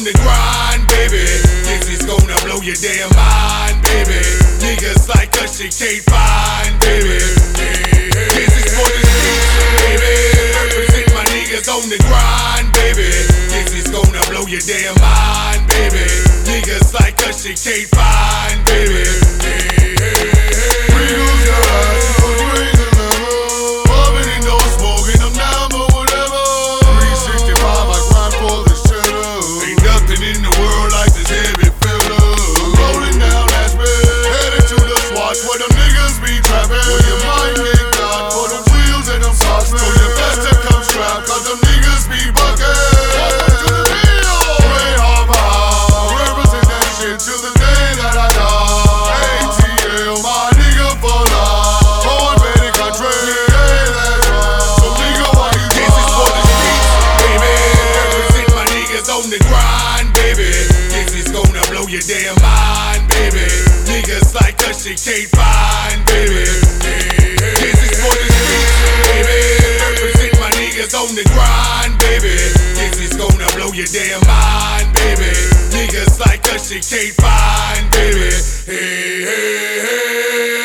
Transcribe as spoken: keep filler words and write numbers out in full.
on the grind, baby. This is gonna blow your damn mind, baby. Niggas like us you can't find, baby. This is for the streets, baby. Represent my niggas on the grind, baby. This is gonna blow your damn mind, baby. Niggas like us you can't find, baby. Your damn mind, baby. Niggas like us you can't find, baby. This is for the streets, baby. Represent my niggas on the grind, baby. This is gonna blow your damn mind, baby. Niggas like us you can't find, baby. Hey, hey, hey.